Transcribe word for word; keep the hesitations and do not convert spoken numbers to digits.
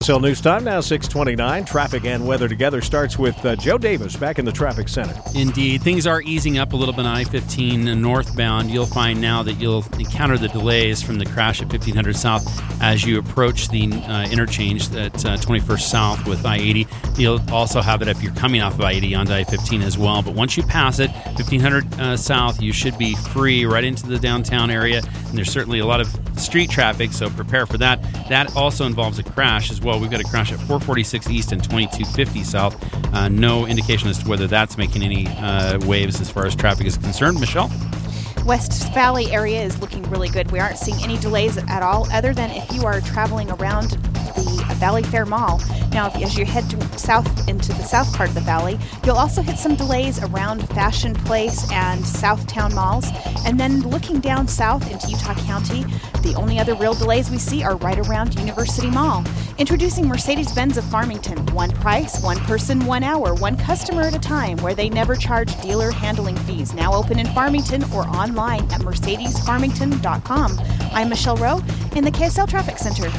So news time now, six twenty-nine. Traffic and weather together starts with uh, Joe Davis back in the traffic center. Indeed. Things are easing up a little bit on I fifteen northbound. You'll find now that you'll encounter the delays from the crash at fifteen hundred South as you approach the uh, interchange at uh, twenty-first South with I eighty. You'll also have it if you're coming off of I eighty onto I fifteen as well. But once you pass it, fifteen hundred uh, South, you should be free right into the downtown area. And there's certainly a lot of street traffic, so prepare for that. That also involves a crash as well. We've got a crash at four forty-six East and twenty-two fifty South. Uh, no indication as to whether that's making any uh, waves as far as traffic is concerned. Michelle? West Valley area is looking really good. We aren't seeing any delays at all, other than if you are traveling around the Valley Fair Mall. Now, if, as you head to south into the south part of the valley, you'll also hit some delays around Fashion Place and Southtown malls. And then looking down south into Utah County, the only other real delays we see are right around University Mall. Introducing Mercedes-Benz of Farmington. One price, one person, one hour, one customer at a time, where they never charge dealer handling fees. Now open in Farmington or online at mercedes farmington dot com. I'm Michelle Rowe in the K S L Traffic Center.